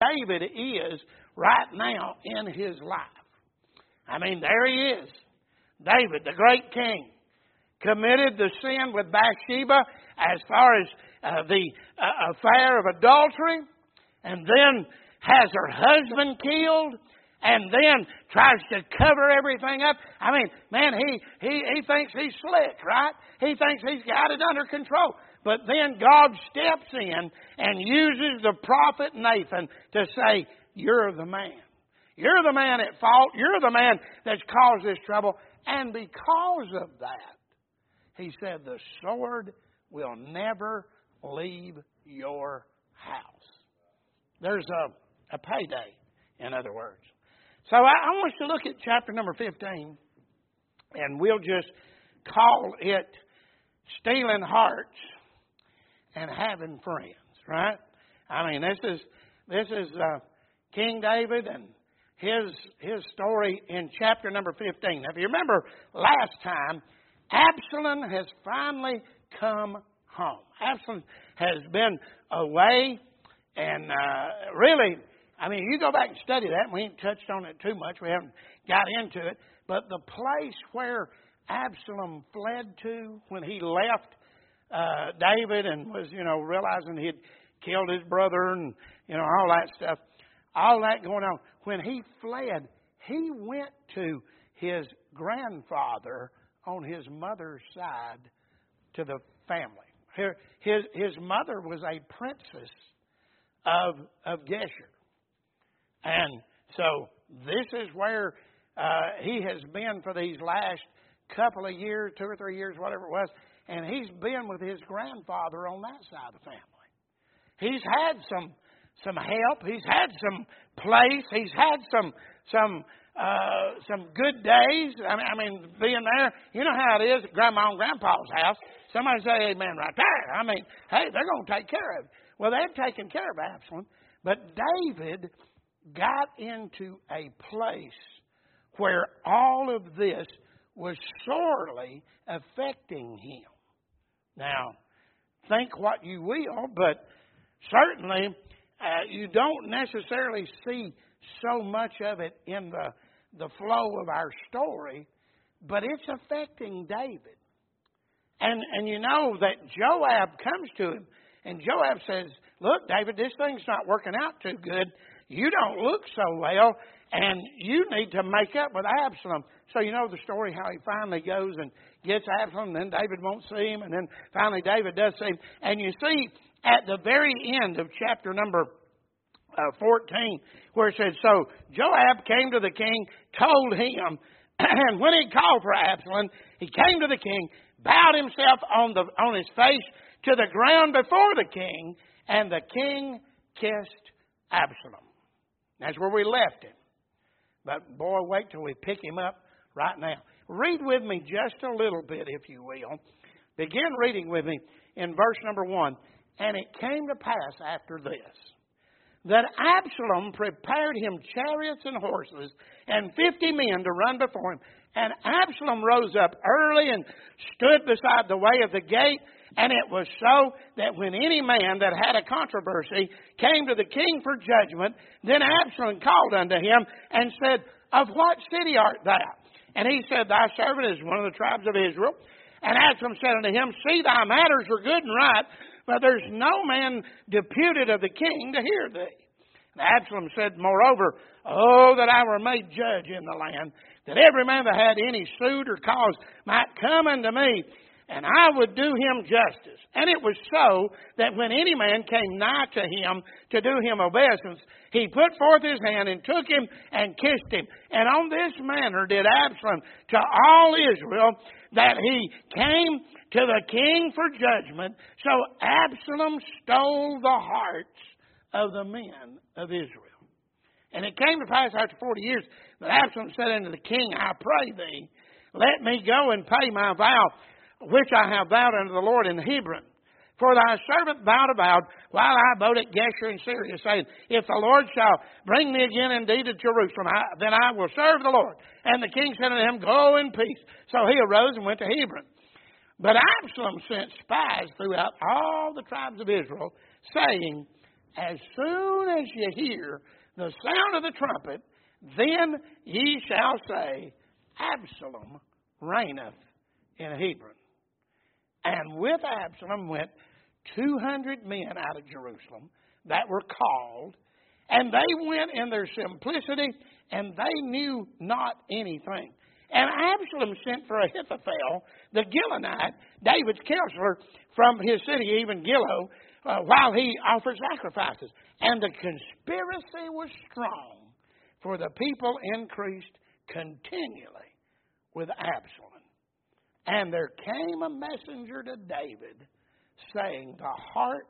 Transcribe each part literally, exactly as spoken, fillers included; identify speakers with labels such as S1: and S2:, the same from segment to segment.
S1: David is right now in his life. I mean, there he is. David, the great king, committed the sin with Bathsheba as far as uh, the uh, affair of adultery, and then has her husband killed, and then tries to cover everything up. I mean, man, he, he, he thinks he's slick, right? He thinks he's got it under control. But then God steps in and uses the prophet Nathan to say, you're the man. You're the man at fault. You're the man that's caused this trouble. And because of that, he said, the sword will never leave your house. There's a, a payday, in other words. So I, I want us to look at chapter number fifteen, and we'll just call it Stealing Hearts and Having Friends, right? I mean, this is this is uh, King David and his his story in chapter number fifteen. Now, if you remember last time, Absalom has finally come home. Absalom has been away, and uh, really, I mean, you go back and study that. We ain't touched on it too much. We haven't got into it. But the place where Absalom fled to when he left uh, David and was, you know, realizing he'd killed his brother and, you know, all that stuff, all that going on. When he fled, he went to his grandfather on his mother's side to the family. His, his mother was a princess of, of Geshur. And so this is where uh, he has been for these last couple of years, two or three years, whatever it was. And he's been with his grandfather on that side of the family. He's had some some help. He's had some place. He's had some some uh, some good days. I mean, I mean, being there, you know how it is at Grandma and Grandpa's house. Somebody say amen right there. I mean, hey, they're going to take care of it. Well, they've taken care of Absalom. But David got into a place where all of this was sorely affecting him. Now, think what you will, but certainly uh, you don't necessarily see so much of it in the, the flow of our story, but it's affecting David. And, and you know that Joab comes to him, and Joab says, look, David, this thing's not working out too good. You don't look so well, and you need to make up with Absalom. So you know the story, how he finally goes and gets Absalom, and then David won't see him, and then finally David does see him. And you see at the very end of chapter number uh, fourteen, where it says, so Joab came to the king, told him, and when he called for Absalom, he came to the king, bowed himself on the on his face to the ground before the king, and the king kissed Absalom. That's where we left him. But boy, wait till we pick him up right now. Read with me just a little bit, if you will. Begin reading with me in verse number one. And it came to pass after this, that Absalom prepared him chariots and horses and fifty men to run before him. And Absalom rose up early and stood beside the way of the gate. And it was so that when any man that had a controversy came to the king for judgment, then Absalom called unto him and said, of what city art thou? And he said, thy servant is one of the tribes of Israel. And Absalom said unto him, see, thy matters are good and right, but there's no man deputed of the king to hear thee. And Absalom said, moreover, oh, that I were made judge in the land, that every man that had any suit or cause might come unto me, and I would do him justice. And it was so that when any man came nigh to him to do him obeisance, he put forth his hand and took him and kissed him. And on this manner did Absalom to all Israel, that he came to the king for judgment. So Absalom stole the hearts of the men of Israel. And it came to pass after forty years that Absalom said unto the king, I pray thee, let me go and pay my vow, which I have vowed unto the Lord in Hebron. For thy servant vowed a vow while I abode at Geshur in Syria, saying, if the Lord shall bring me again indeed to Jerusalem, I, then I will serve the Lord. And the king said unto him, go in peace. So he arose and went to Hebron. But Absalom sent spies throughout all the tribes of Israel, saying, as soon as you hear the sound of the trumpet, then ye shall say, Absalom reigneth in Hebron. And with Absalom went two hundred men out of Jerusalem that were called, and they went in their simplicity, and they knew not anything. And Absalom sent for Ahithophel, the Gilonite, David's counselor, from his city, even Gilo, uh, while he offered sacrifices. And the conspiracy was strong, for the people increased continually with Absalom. And there came a messenger to David, saying, the hearts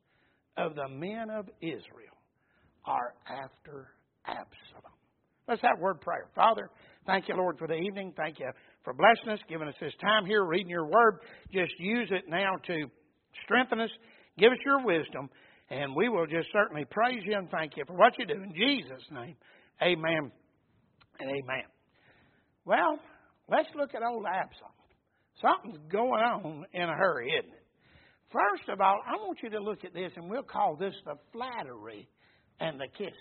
S1: of the men of Israel are after Absalom. Let's have a word of prayer. Father, thank you, Lord, for the evening. Thank you for blessing us, giving us this time here, reading your word. Just use it now to strengthen us. Give us your wisdom, and we will just certainly praise you and thank you for what you do. In Jesus' name, amen and amen. Well, let's look at old Absalom. Something's going on in a hurry, isn't it? First of all, I want you to look at this, and we'll call this the flattery and the kisses.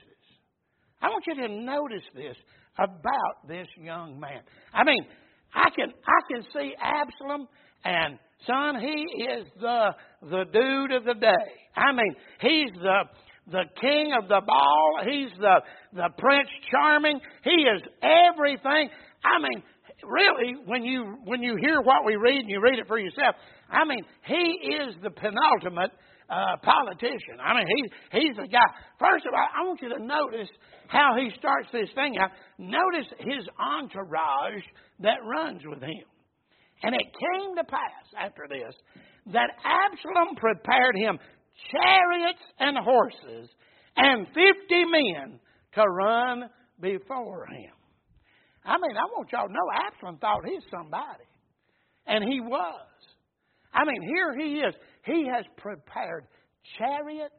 S1: I want you to notice this about this young man. I mean, I can I can see Absalom, and son, he is the the dude of the day. I mean, he's the the king of the ball. He's the the Prince Charming. He is everything. I mean, really, when you when you hear what we read and you read it for yourself, I mean, he is the penultimate uh, politician. I mean, he he's the guy. First of all, I want you to notice how he starts this thing out. Notice his entourage that runs with him. And it came to pass after this that Absalom prepared him chariots and horses and fifty men to run before him. I mean, I want y'all to know Absalom thought he's somebody. And he was. I mean, here he is. He has prepared chariots.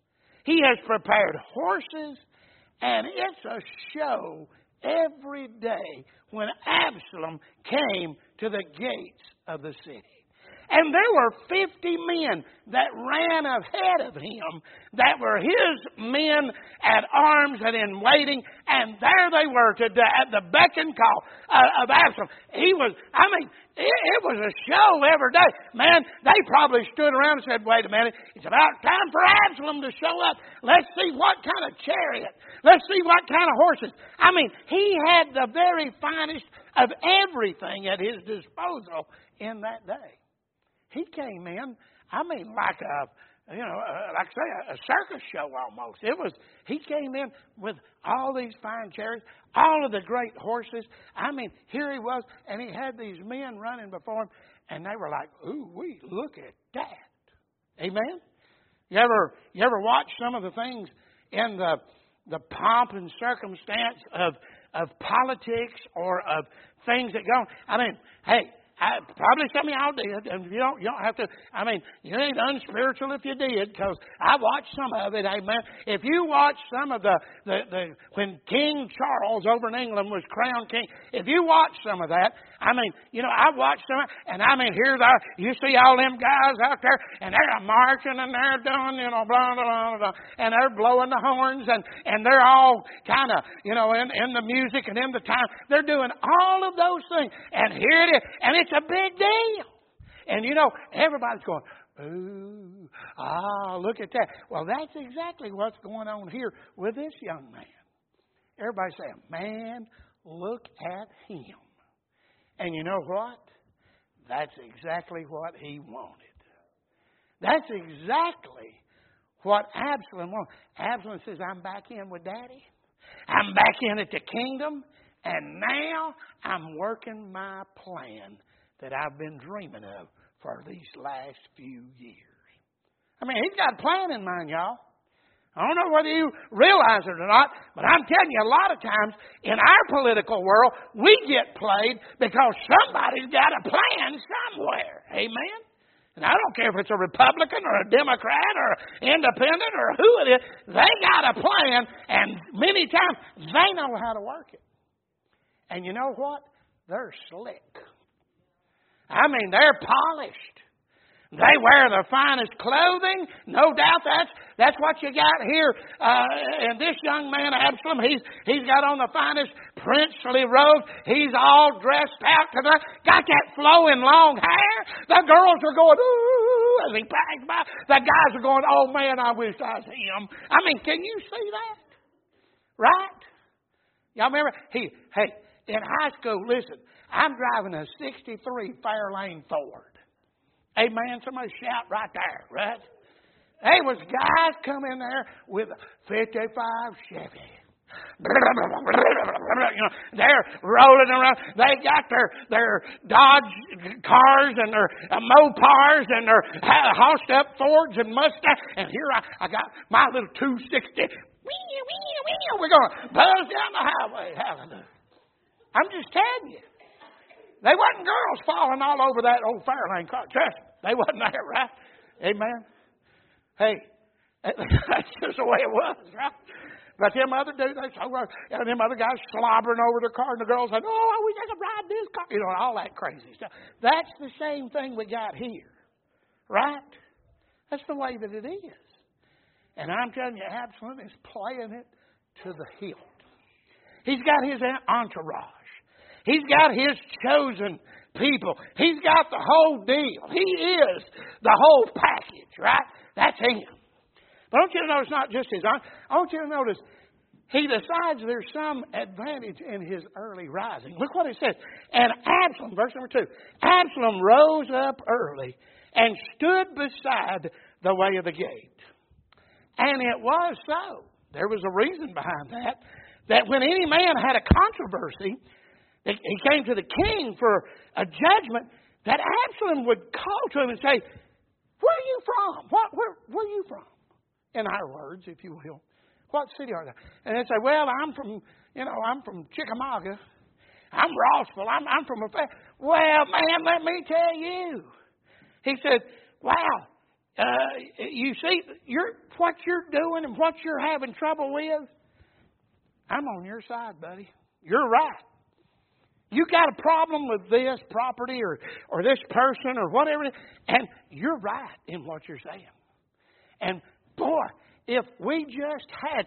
S1: He has prepared horses. And it's a show every day when Absalom came to the gates of the city. And there were fifty men that ran ahead of him that were his men at arms and in waiting. And there they were to, at the beck and call uh, of Absalom. He was, I mean, it, it was a show every day. Man, they probably stood around and said, wait a minute, it's about time for Absalom to show up. Let's see what kind of chariot. Let's see what kind of horses. I mean, he had the very finest of everything at his disposal in that day. He came in, I mean, like a, you know, like I say, a circus show almost. It was, he came in with all these fine chariots, all of the great horses. I mean, here he was, and he had these men running before him, and they were like, ooh, we look at that. Amen? You ever, you ever watch some of the things in the, the pomp and circumstance of, of politics or of things that go on? I mean, hey, I, probably some of y'all did, and you don't, you don't have to, I mean, you ain't unspiritual if you did, because I watched some of it, amen. If you watch some of the, the, the, when King Charles over in England was crowned king, if you watch some of that, I mean, you know, I watched some of it, and I mean, here they are, you see all them guys out there, and they're marching, and they're doing, you know, blah, blah, blah, blah, and they're blowing the horns, and, and they're all kind of, you know, in, in the music and in the time, they're doing all of those things, and here it is, and it's a big deal. And you know, everybody's going, ooh, ah, look at that. Well, that's exactly what's going on here with this young man. Everybody's saying, man, look at him. And you know what? That's exactly what he wanted. That's exactly what Absalom wanted. Absalom says, I'm back in with Daddy. I'm back in at the kingdom. And now I'm working my plan that I've been dreaming of for these last few years. I mean, he's got a plan in mind, y'all. I don't know whether you realize it or not, but I'm telling you, a lot of times in our political world, we get played because somebody's got a plan somewhere. Amen? And I don't care if it's a Republican or a Democrat or independent or who it is. They got a plan, and many times they know how to work it. And you know what? They're slick. I mean, they're polished. They wear the finest clothing. No doubt that's that's what you got here. Uh, and this young man, Absalom, he's he's got on the finest princely robes. He's all dressed out to the, got that flowing long hair. The girls are going, ooh, as he passes by. The guys are going, oh man, I wish I was him. I mean, can you see that? Right? Y'all remember? He, hey, in high school, listen, I'm driving a sixty-three Fairlane Ford. Amen. Somebody shout right there, right? There was guys come in there with a fifty-five Chevy. You know, they're rolling around. They got their their Dodge cars and their uh, Mopars and their housed up Fords and Mustangs. And here I, I got my little two sixty. We're going to buzz down the highway. Hallelujah. I'm just telling you. They wasn't girls falling all over that old Fairlane car. Trust me, they wasn't there, right? Amen. Hey, that's just the way it was, right? But them other dudes, they so and them other guys slobbering over their car, and the girls said, "Oh, I wish I could ride this car," you know, all that crazy stuff. That's the same thing we got here, right? That's the way that it is. And I'm telling you, Absalom is playing it to the hilt. He's got his entourage. He's got his chosen people. He's got the whole deal. He is the whole package, right? That's him. But I want you to notice not just his own. I want you to notice he decides there's some advantage in his early rising. Look what it says. And Absalom, verse number two, Absalom rose up early and stood beside the way of the gate. And it was so. There was a reason behind that. That when any man had a controversy, he came to the king for a judgment, that Absalom would call to him and say, where are you from? What, where, where are you from? In our words, if you will. What city are they? And they'd say, well, I'm from, you know, I'm from Chickamauga. I'm Rossville. I'm, I'm from a... Well, man, let me tell you. He said, wow, uh, you see, you're, what you're doing and what you're having trouble with, I'm on your side, buddy. You're right. You got a problem with this property or, or this person or whatever, and you're right in what you're saying. And boy, if we just had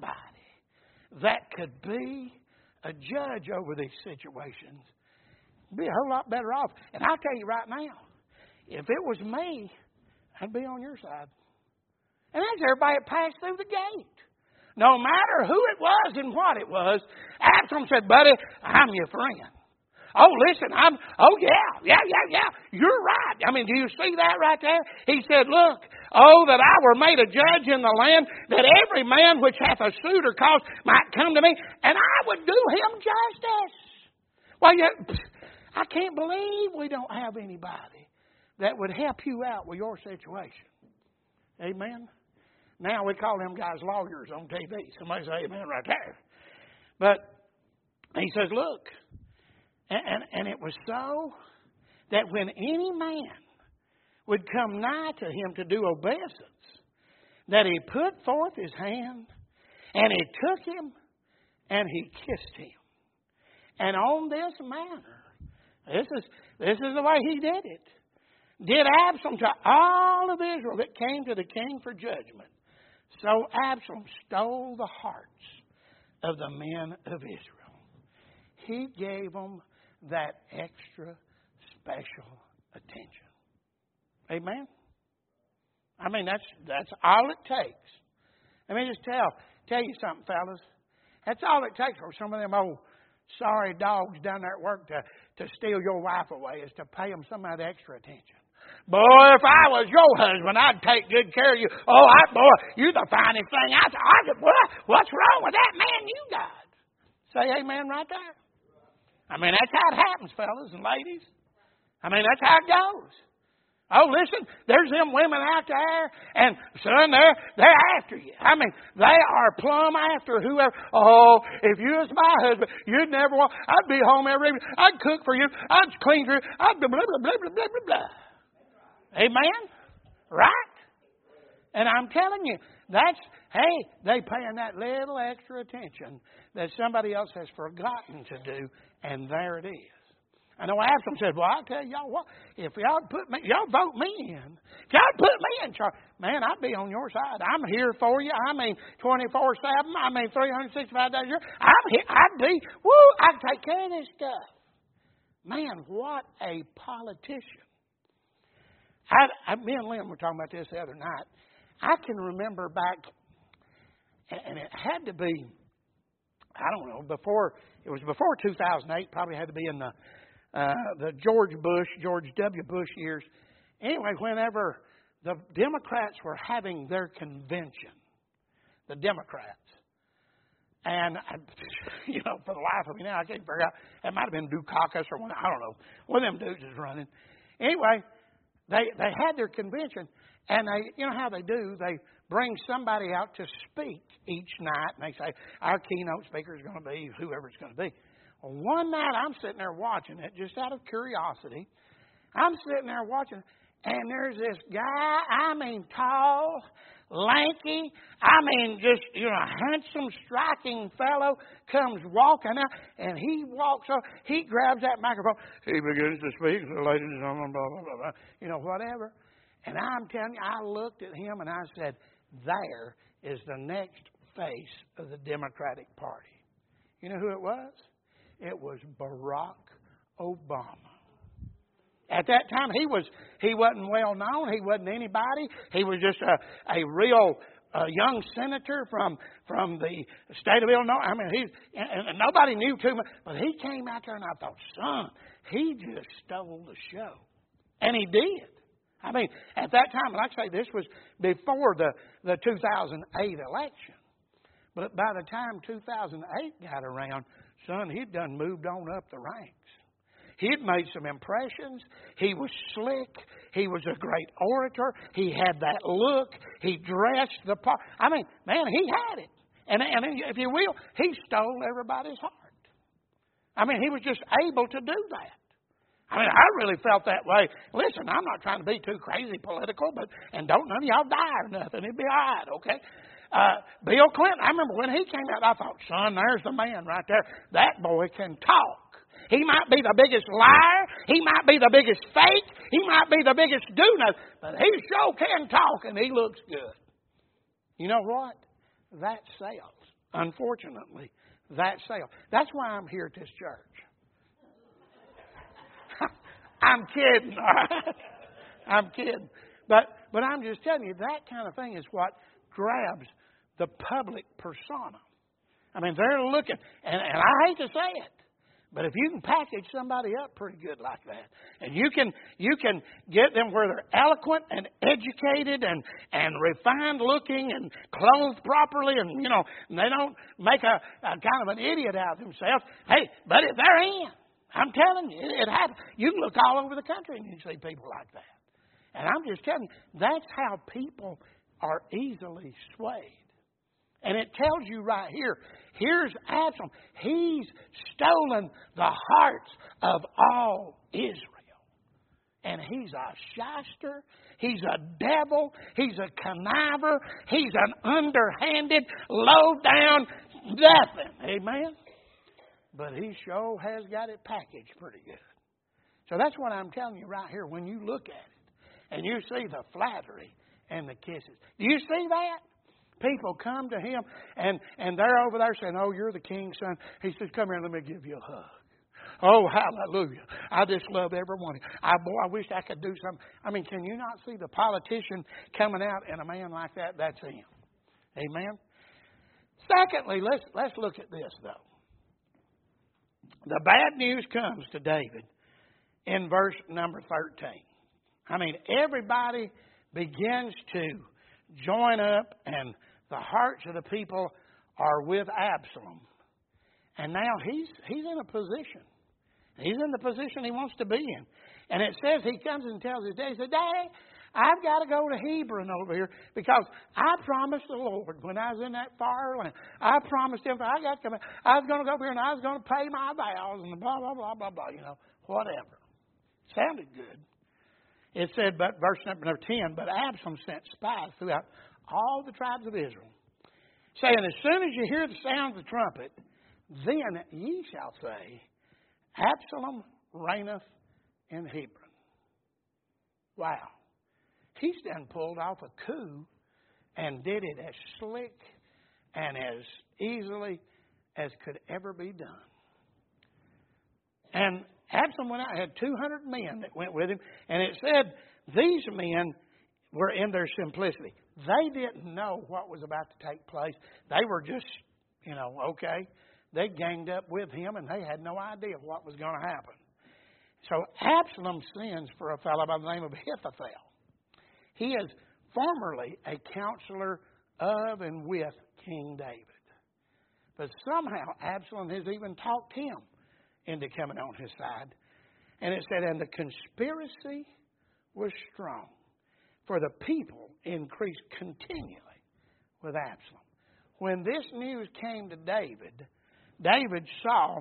S1: somebody that could be a judge over these situations, we'd be a whole lot better off. And I'll tell you right now, if it was me, I'd be on your side. And that's everybody that passed through the gate. No matter who it was and what it was, Absalom said, buddy, I'm your friend. Oh, listen, I'm, oh, yeah, yeah, yeah, yeah, you're right. I mean, do you see that right there? He said, look, oh, that I were made a judge in the land, that every man which hath a suit or cause might come to me, and I would do him justice. Well, you, I can't believe we don't have anybody that would help you out with your situation. Amen? Now we call them guys lawyers on T V. Somebody say amen right there. But he says, look, and, and, and it was so that when any man would come nigh to him to do obeisance, that he put forth his hand, and he took him, and he kissed him. And on this manner, this is, this is the way he did it, did Absalom to all of Israel that came to the king for judgment. So Absalom stole the hearts of the men of Israel. He gave them that extra special attention. Amen? I mean, that's that's all it takes. Let me just tell, tell you something, fellas. That's all it takes for some of them old sorry dogs down there at work to, to steal your wife away, is to pay them some of that extra attention. Boy, if I was your husband, I'd take good care of you. Oh, I, boy, you're the finest thing. I, I could, boy, what's wrong with that man you got? Say amen right there. I mean, that's how it happens, fellas and ladies. I mean, that's how it goes. Oh, listen, there's them women out there, and son, they're, they're after you. I mean, they are plumb after whoever. Oh, if you was my husband, you'd never want, I'd be home every evening. I'd cook for you. I'd clean for you. I'd blah, blah, blah, blah, blah, blah, blah. Amen? Right? And I'm telling you, that's, hey, they paying that little extra attention that somebody else has forgotten to do, and there it is. I know Absalom said, well, I'll tell y'all what, if y'all put me, y'all vote me in, if y'all put me in charge, man, I'd be on your side. I'm here for you. I mean, twenty-four seven, I mean, three hundred sixty-five days a year. I'm here, I'd be, woo, I'd take care of this stuff. Man, what a politician. I, I, me and Lynn were talking about this the other night. I can remember back, and it had to be, I don't know, before, it was before two thousand eight, probably had to be in the uh, the George Bush, George W. Bush years. Anyway, whenever the Democrats were having their convention, the Democrats, and, I, you know, for the life of me now, I can't figure out, it might have been Dukakis or one, I don't know, one of them dudes is running. Anyway, they they had their convention, and they, you know how they do, they bring somebody out to speak each night, and they say, our keynote speaker is going to be whoever it's going to be. Well, one night I'm sitting there watching it, just out of curiosity. I'm sitting there watching, and there's this guy, I mean, tall, lanky, I mean, just, you know, handsome, striking fellow comes walking out, and he walks up, he grabs that microphone, he begins to speak, ladies and gentlemen, blah, blah, blah, blah, you know, whatever. And I'm telling you, I looked at him and I said, there is the next face of the Democratic Party. You know who it was? It was Barack Obama. At that time, he was he wasn't well known. He wasn't anybody. He was just a, a real uh, young senator from from the state of Illinois. I mean, he and, and nobody knew too much. But he came out there, and I thought, son, he just stole the show, and he did. I mean, at that time, like I say, this was before the the two thousand eight election. But by the time two thousand eight got around, son, he'd done moved on up the ranks. He'd made some impressions. He was slick. He was a great orator. He had that look. He dressed the part. I mean, man, he had it. And, and if you will, he stole everybody's heart. I mean, he was just able to do that. I mean, I really felt that way. Listen, I'm not trying to be too crazy political, but and don't none of y'all die or nothing. It'd be all right, okay? Uh, Bill Clinton, I remember when he came out, I thought, son, there's the man right there. That boy can talk. He might be the biggest liar. He might be the biggest fake. He might be the biggest do-nothing. But he sure can talk, and he looks good. You know what? That sells. Unfortunately, that sells. That's why I'm here at this church. I'm kidding, all right? I'm kidding. But, but I'm just telling you, that kind of thing is what grabs the public persona. I mean, they're looking, and, and I hate to say it, but if you can package somebody up pretty good like that, and you can you can get them where they're eloquent and educated and, and refined looking and clothed properly, and you know, and they don't make a, a kind of an idiot out of themselves. Hey, buddy, they're in. I'm telling you, it, it happens. You can look all over the country and you see people like that. And I'm just telling you, that's how people are easily swayed. And it tells you right here, here's Absalom. He's stolen the hearts of all Israel. And he's a shyster. He's a devil. He's a conniver. He's an underhanded, low-down nothing. Amen? But he sure has got it packaged pretty good. So that's what I'm telling you right here. When you look at it and you see the flattery and the kisses. Do you see that? People come to him, and, and they're over there saying, oh, you're the king's son. He says, come here, let me give you a hug. Oh, hallelujah. I just love everyone. I, boy, I wish I could do something. I mean, can you not see the politician coming out and a man like that? That's him. Amen? Secondly, let's, let's look at this, though. The bad news comes to David in verse number thirteen. I mean, everybody begins to join up, and the hearts of the people are with Absalom. And now he's he's in a position. He's in the position he wants to be in. And it says he comes and tells his dad, he said, Daddy, I've got to go to Hebron over here because I promised the Lord when I was in that far land, I promised him I got to come. I was going to go over here and I was going to pay my vows and blah, blah, blah, blah, blah, you know, whatever. Sounded good. It said, but verse number ten, but Absalom sent spies throughout all the tribes of Israel, saying, as soon as you hear the sound of the trumpet, then ye shall say, Absalom reigneth in Hebron. Wow. He's done pulled off a coup and did it as slick and as easily as could ever be done. And Absalom went out, had two hundred men that went with him, and it said these men were in their simplicity. They didn't know what was about to take place. They were just, you know, okay. They ganged up with him, and they had no idea what was going to happen. So Absalom sends for a fellow by the name of Ahithophel. He is formerly a counselor of and with King David. But somehow Absalom has even talked him into coming on his side. And it said, and the conspiracy was strong, for the people increased continually with Absalom. When this news came to David, David saw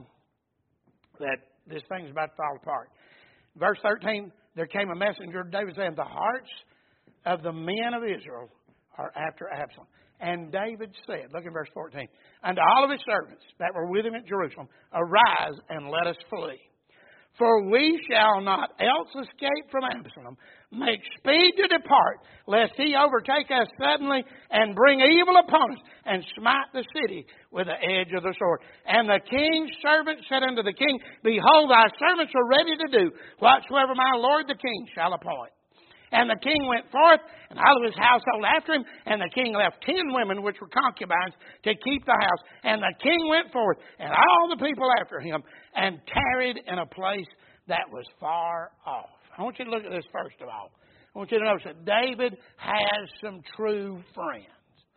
S1: that this thing's about to fall apart. Verse thirteen, there came a messenger to David saying, the hearts of the men of Israel are after Absalom. And David said, look at verse fourteen, unto all of his servants that were with him at Jerusalem, arise and let us flee. For we shall not else escape from Absalom. Make speed to depart, lest he overtake us suddenly and bring evil upon us, and smite the city with the edge of the sword. And the king's servant said unto the king, behold, thy servants are ready to do whatsoever my lord the king shall appoint. And the king went forth, and all of his household after him. And the king left ten women, which were concubines, to keep the house. And the king went forth, and all the people after him, and tarried in a place that was far off. I want you to look at this first of all. I want you to notice that David has some true friends.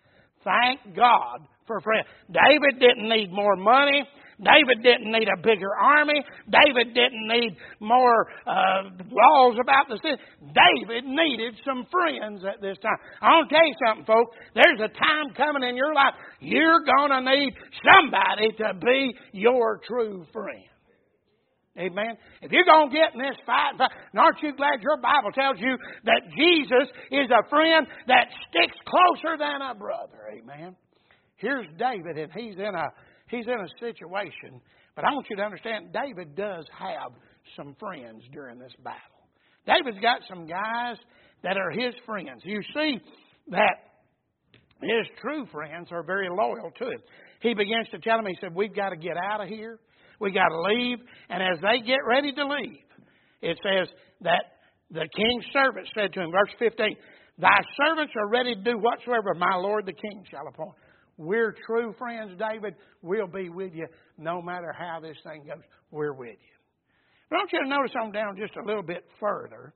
S1: Thank God for friends. David didn't need more money. David didn't need a bigger army. David didn't need more uh, laws about the city. David needed some friends at this time. I want to tell you something, folks. There's a time coming in your life you're going to need somebody to be your true friend. Amen. If you're going to get in this fight, aren't you glad your Bible tells you that Jesus is a friend that sticks closer than a brother? Amen. Here's David, and he's in a he's in a situation. But I want you to understand, David does have some friends during this battle. David's got some guys that are his friends. You see that his true friends are very loyal to him. He begins to tell them, he said, we've got to get out of here. We got to leave. And as they get ready to leave, it says that the king's servant said to him, verse fifteen, thy servants are ready to do whatsoever my lord the king shall appoint. We're true friends, David. We'll be with you no matter how this thing goes. We're with you. But I want you to notice on down just a little bit further.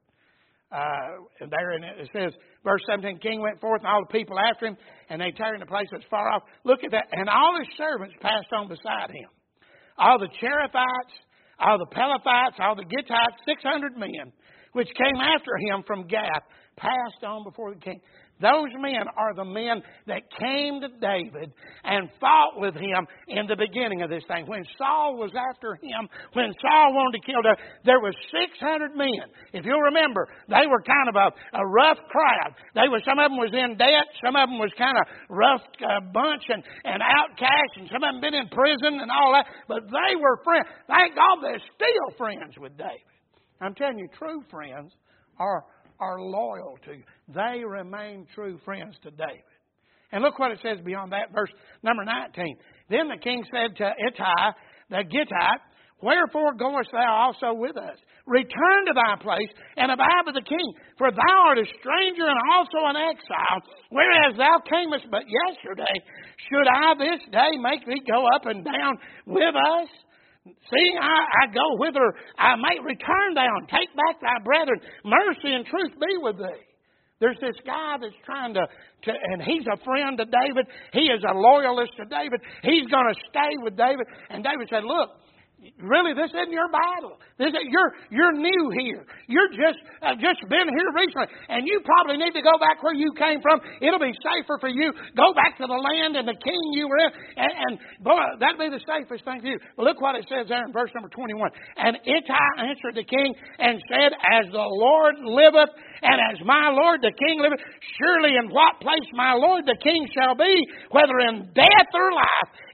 S1: Uh, there in it, it says, verse seventeen, king went forth and all the people after him, and they tarried in a place that's far off. Look at that. And all his servants passed on beside him. All the Cherethites, all the Pelethites, all the Gittites, six hundred men, which came after him from Gath, passed on before the king. Those men are the men that came to David and fought with him in the beginning of this thing. When Saul was after him, when Saul wanted to kill David, there were six hundred men. If you'll remember, they were kind of a, a rough crowd. They were, some of them was in debt, some of them was kind of rough uh, bunch and, and outcasts, and some of them been in prison and all that. But they were friends. Thank God they're still friends with David. I'm telling you, true friends are are loyal to you. They remain true friends to David. And look what it says beyond that, verse number nineteen. Then the king said to Ittai, the Gittite, wherefore goest thou also with us? Return to thy place and abide with the king, for thou art a stranger and also an exile, whereas thou camest but yesterday. Should I this day make thee go up and down with us? See, I, I go whither I may return down. Take back thy brethren. Mercy and truth be with thee. There's this guy that's trying to, to, and he's a friend to David. He is a loyalist to David. He's going to stay with David. And David said, look, really, this isn't your battle. This is, you're you're new here. You're just uh, just been here recently, and you probably need to go back where you came from. It'll be safer for you. Go back to the land and the king you were in, and, and boy, that'd be the safest thing for you. But look what it says there in verse number twenty-one. And Ittai answered the king and said, as the Lord liveth, and as my lord the king liveth, surely in what place my lord the king shall be, whether in death or life,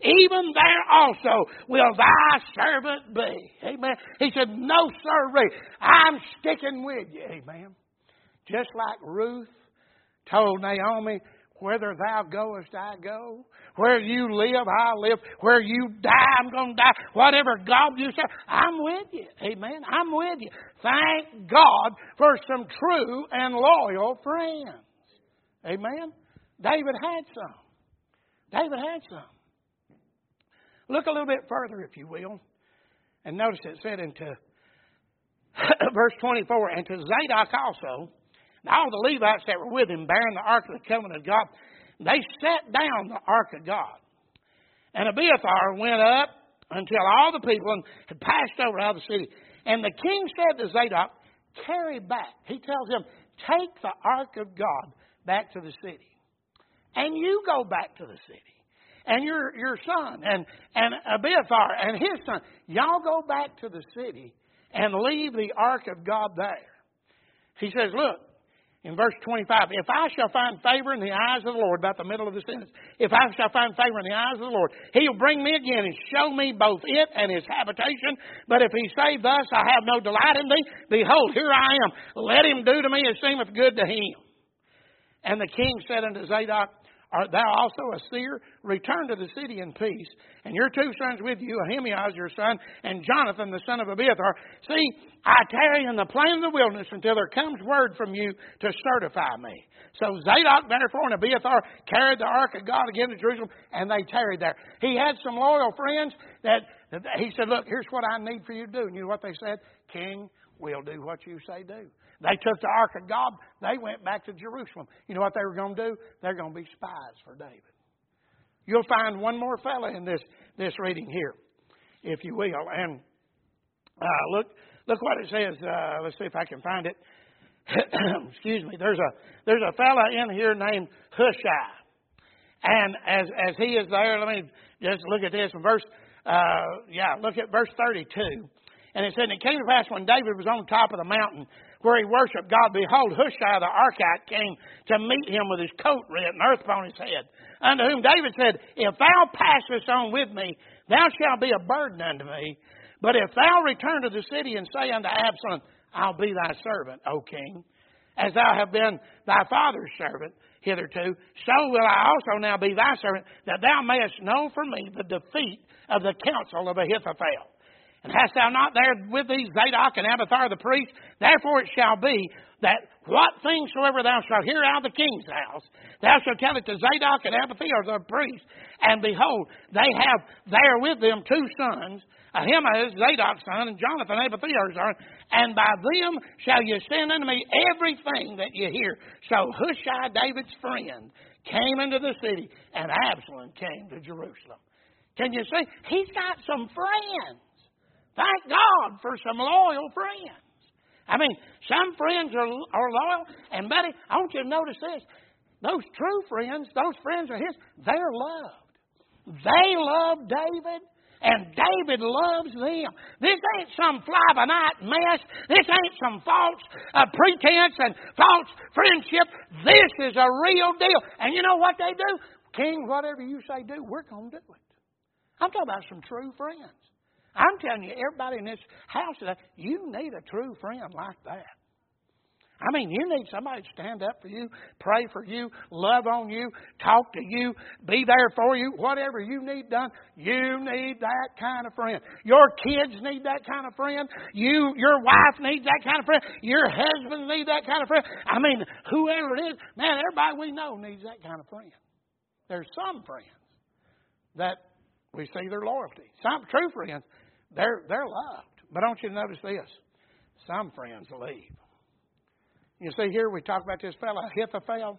S1: even there also will thy servant be. Amen. He said, no, sirree, I'm sticking with you. Amen. Just like Ruth told Naomi, whither thou goest, I go. Where you live, I live. Where you die, I'm going to die. Whatever God you serve, I'm with you. Amen. I'm with you. Thank God for some true and loyal friends. Amen. David had some. David had some. Look a little bit further, if you will. And notice it said into verse twenty-four, and to Zadok also, and all the Levites that were with him, bearing the ark of the covenant of God, they set down the ark of God. And Abiathar went up until all the people had passed over out of the city. And the king said to Zadok, carry back. He tells him, take the ark of God back to the city. And you go back to the city. And your your son and, and Abiathar and his son, y'all go back to the city and leave the ark of God there. He says, look, in verse twenty-five, if I shall find favor in the eyes of the Lord, about the middle of the sentence, if I shall find favor in the eyes of the Lord, he'll bring me again and show me both it and his habitation. But if he say thus, I have no delight in thee, behold, here I am. Let him do to me as seemeth good to him. And the king said unto Zadok, art thou also a seer? Return to the city in peace, and your two sons with you, Ahimaaz your son, and Jonathan the son of Abiathar. See, I tarry in the plain of the wilderness until there comes word from you to certify me. So Zadok therefore and Abiathar carried the ark of God again to Jerusalem, and they tarried there. He had some loyal friends that, that he said, look, here's what I need for you to do. And you know what they said? King, we'll do what you say do. They took the ark of God. They went back to Jerusalem. You know what they were going to do? They're going to be spies for David. You'll find one more fella in this, this reading here, if you will. And uh, look look what it says. Uh, let's see if I can find it. Excuse me. There's a there's a fella in here named Hushai. And as as he is there, let me just look at this in verse. Uh, yeah, look at verse thirty-two. And it said, and it came to pass when David was on top of the mountain where he worshipped God, behold, Hushai the Archite came to meet him with his coat rent and earth upon his head. Unto whom David said, if thou passest on with me, thou shalt be a burden unto me. But if thou return to the city and say unto Absalom, I'll be thy servant, O king, as thou have been thy father's servant hitherto, so will I also now be thy servant, that thou mayest know for me the defeat of the counsel of Ahithophel. And hast thou not there with thee Zadok and Abiathar the priest? Therefore it shall be that what things soever thou shalt hear out of the king's house, thou shalt tell it to Zadok and Abiathar the priest. And behold, they have there with them two sons, Ahimaaz, Zadok's son, and Jonathan, Abiathar's son. And by them shall you send unto me everything that you hear. So Hushai, David's friend, came into the city, and Absalom came to Jerusalem. Can you see? He's got some friends. Thank God for some loyal friends. I mean, some friends are, are loyal. And, buddy, I want you to notice this. Those true friends, those friends are his, they're loved. They love David, and David loves them. This ain't some fly-by-night mess. This ain't some false uh, pretense and false friendship. This is a real deal. And you know what they do? King, whatever you say do, we're going to do it. I'm talking about some true friends. I'm telling you, everybody in this house today, you need a true friend like that. I mean, you need somebody to stand up for you, pray for you, love on you, talk to you, be there for you, whatever you need done. You need that kind of friend. Your kids need that kind of friend. You, your wife needs that kind of friend. Your husband needs that kind of friend. I mean, whoever it is, man, everybody we know needs that kind of friend. There's some friends that we see their loyalty. Some true friends, they're they're loved. But I want you to notice this. Some friends leave. You see here we talk about this fellow, Ahithophel.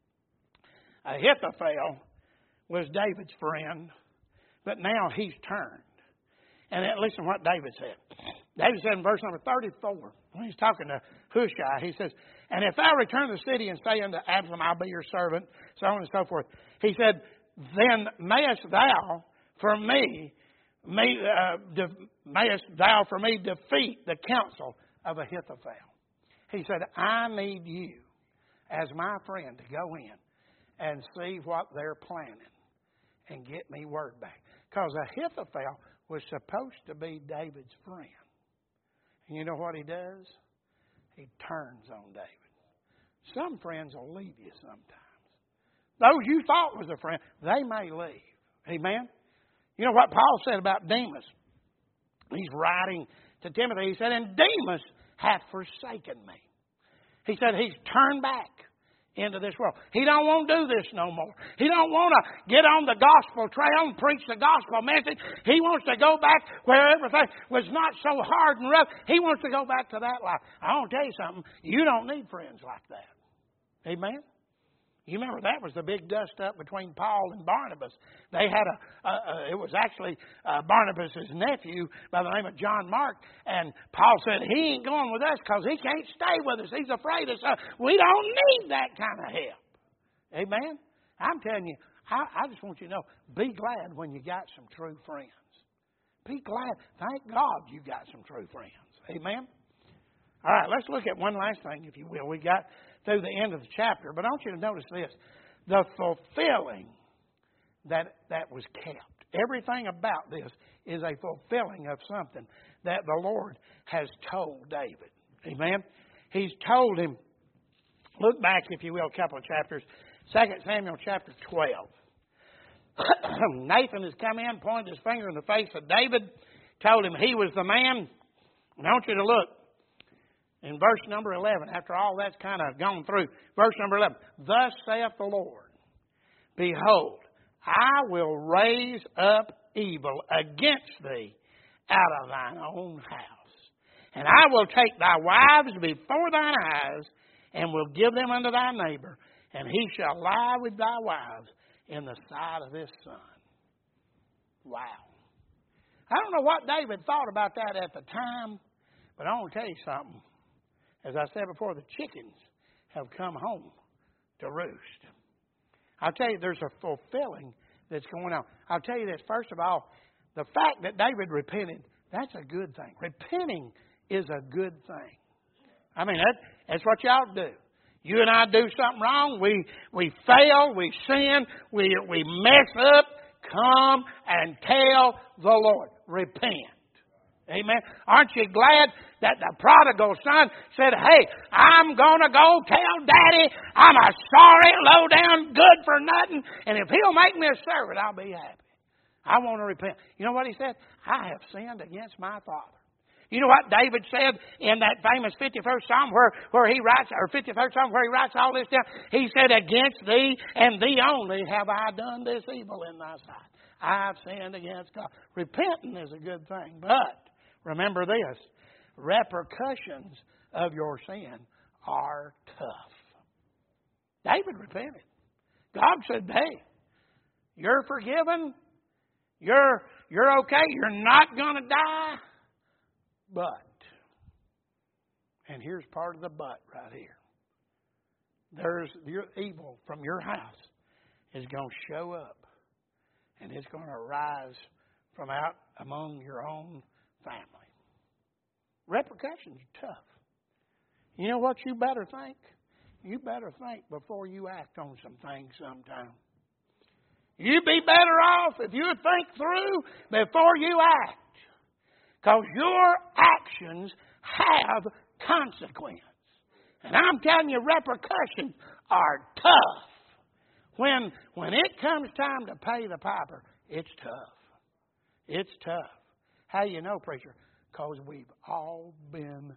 S1: Ahithophel was David's friend, but now he's turned. And then listen to what David said. David said in verse number thirty-four, when he's talking to Hushai, he says, and if thou return to the city and say unto Absalom, I'll be your servant, so on and so forth. He said, then mayest thou for me, may, uh, de, mayest thou for me defeat the counsel of Ahithophel. He said, I need you as my friend to go in and see what they're planning and get me word back. Because Ahithophel was supposed to be David's friend. And you know what he does? He turns on David. Some friends will leave you sometimes. Those you thought was a friend, they may leave. Amen? You know what Paul said about Demas? He's writing to Timothy. He said, and Demas hath forsaken me. He said he's turned back into this world. He don't want to do this no more. He don't want to get on the gospel trail and preach the gospel message. He wants to go back where everything was not so hard and rough. He wants to go back to that life. I want to tell you something. You don't need friends like that. Amen? You remember that was the big dust-up between Paul and Barnabas. They had a, a, a it was actually uh, Barnabas' nephew by the name of John Mark. And Paul said, he ain't going with us because he can't stay with us. He's afraid of us. We don't need that kind of help. Amen? I'm telling you, I, I just want you to know, be glad when you got some true friends. Be glad. Thank God you got some true friends. Amen? All right, let's look at one last thing, if you will. We got through the end of the chapter, but I want you to notice this. The fulfilling that, that was kept. Everything about this is a fulfilling of something that the Lord has told David. Amen? He's told him, look back, if you will, a couple of chapters. Second Samuel chapter twelve. Nathan has come in, pointed his finger in the face of David, told him he was the man. And I want you to look. In verse number eleven, after all that's kind of gone through, verse number eleven, thus saith the Lord, behold, I will raise up evil against thee out of thine own house. And I will take thy wives before thine eyes, and will give them unto thy neighbor, and he shall lie with thy wives in the sight of his son. Wow. I don't know what David thought about that at the time, but I want to tell you something. As I said before, the chickens have come home to roost. I'll tell you, there's a fulfilling that's going on. I'll tell you this, first of all, the fact that David repented, that's a good thing. Repenting is a good thing. I mean, that, that's what you ought to do. You and I do something wrong, we we fail, we sin, we, we mess up, come and tell the Lord. Repent. Amen. Aren't you glad that the prodigal son said, hey, I'm going to go tell Daddy I'm a sorry, low down, good for nothing, and if he'll make me a servant, I'll be happy. I want to repent. You know what he said? I have sinned against my father. You know what David said in that famous fifty-first Psalm where, where he writes, or fifty-third Psalm where he writes all this down? He said, against thee and thee only have I done this evil in thy sight. I've sinned against God. Repenting is a good thing, but remember this, repercussions of your sin are tough. David repented. God said, hey, you're forgiven. You're, you're okay. You're not going to die. But, and here's part of the but right here. There's your evil from your house is going to show up. And it's going to rise from out among your own family. Repercussions are tough. You know what you better think? You better think before you act on some things sometime. You'd be better off if you think through before you act. Because your actions have consequence. And I'm telling you, repercussions are tough. When, when it comes time to pay the piper, it's tough. It's tough. How do you know, preacher? Because we've all been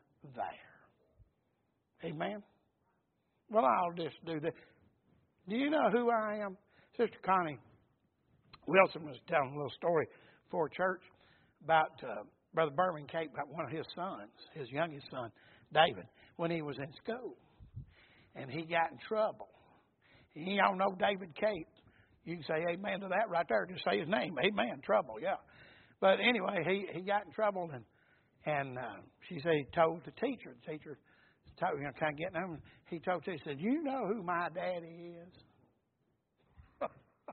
S1: there. Amen? Well, I'll just do this. Do you know who I am? Sister Connie Wilson was telling a little story for church about uh, Brother Berman Cape, about one of his sons, his youngest son, David, when he was in school. And he got in trouble. You all know David Cape. You can say amen to that right there. Just say his name. Amen. Trouble, yeah. But anyway, he, he got in trouble, and and uh, she said he told the teacher. The teacher told, you know, kind of getting him. He told her, he said, you know who my daddy is?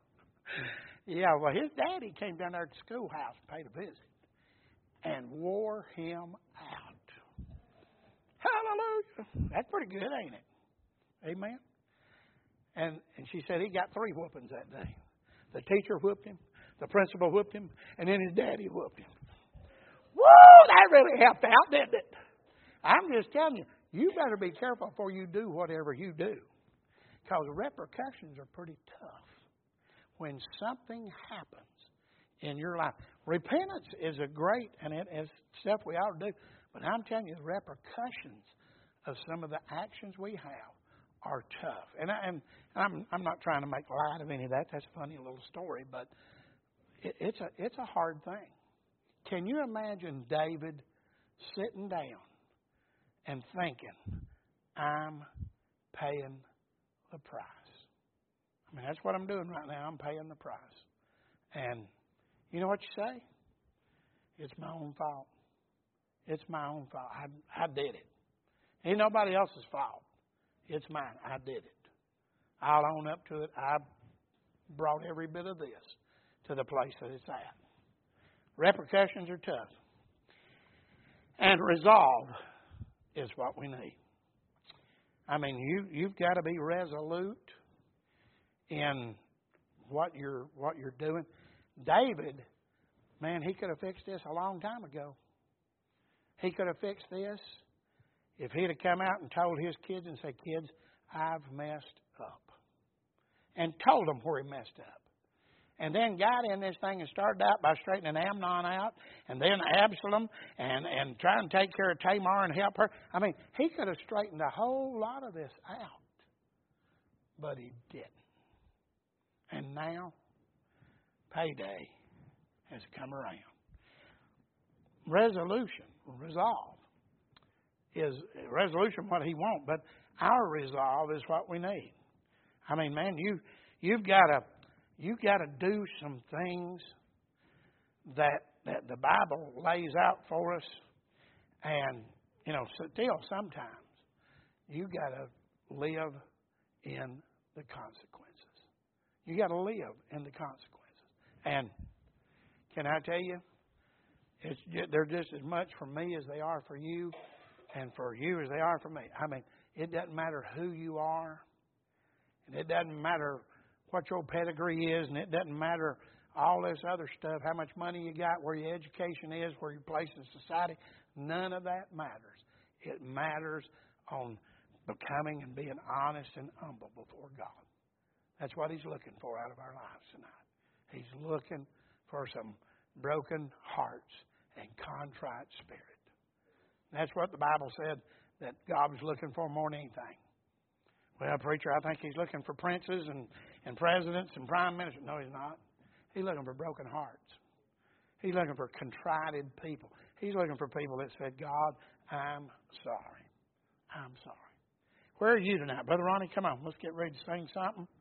S1: Yeah, well, his daddy came down there to the schoolhouse and paid a visit and wore him out. Hallelujah. That's pretty good, ain't it? Amen. And and she said he got three whoopings that day. The teacher whooped him. The principal whooped him, and then his daddy whooped him. Woo! That really helped out, didn't it? I'm just telling you, you better be careful before you do whatever you do. Because the repercussions are pretty tough when something happens in your life. Repentance is a great, and it is stuff we ought to do. But I'm telling you, the repercussions of some of the actions we have are tough. And, I, and I'm, I'm not trying to make light of any of that. That's a funny little story. But it, it's, a, it's a hard thing. Can you imagine David sitting down and thinking, I'm paying the price? I mean, that's what I'm doing right now. I'm paying the price. And you know what you say? It's my own fault. It's my own fault. I, I did it. Ain't nobody else's fault. It's mine. I did it. I'll own up to it. I brought every bit of this to the place that it's at. Repercussions are tough. And resolve is what we need. I mean, you, you've got to be resolute in what you're what you're doing. David, man, he could have fixed this a long time ago. He could have fixed this if he'd have come out and told his kids and said, kids, I've messed up. And told them where he messed up. And then got in this thing and started out by straightening Amnon out, and then Absalom, and, and trying to take care of Tamar and help her. I mean, he could have straightened a whole lot of this out. But he didn't. And now, payday has come around. Resolution, resolve, is resolution what he wants, but our resolve is what we need. I mean, man, you you've got to you've got to do some things that that the Bible lays out for us, and you know, still sometimes you got to live in the consequences. You got to live in the consequences. And can I tell you, it's just, they're just as much for me as they are for you, and for you as they are for me. I mean, it doesn't matter who you are, and it doesn't matter what your pedigree is, and it doesn't matter all this other stuff, how much money you got, where your education is, where your place in society. None of that matters. It matters on becoming and being honest and humble before God. That's what He's looking for out of our lives tonight. He's looking for some broken hearts and contrite spirit. That's what the Bible said that God was looking for more than anything. Well, preacher, I think He's looking for princes and, and presidents and prime ministers. No, He's not. He's looking for broken hearts. He's looking for contrited people. He's looking for people that said, God, I'm sorry. I'm sorry. Where are you tonight? Brother Ronnie, come on. Let's get ready to sing something.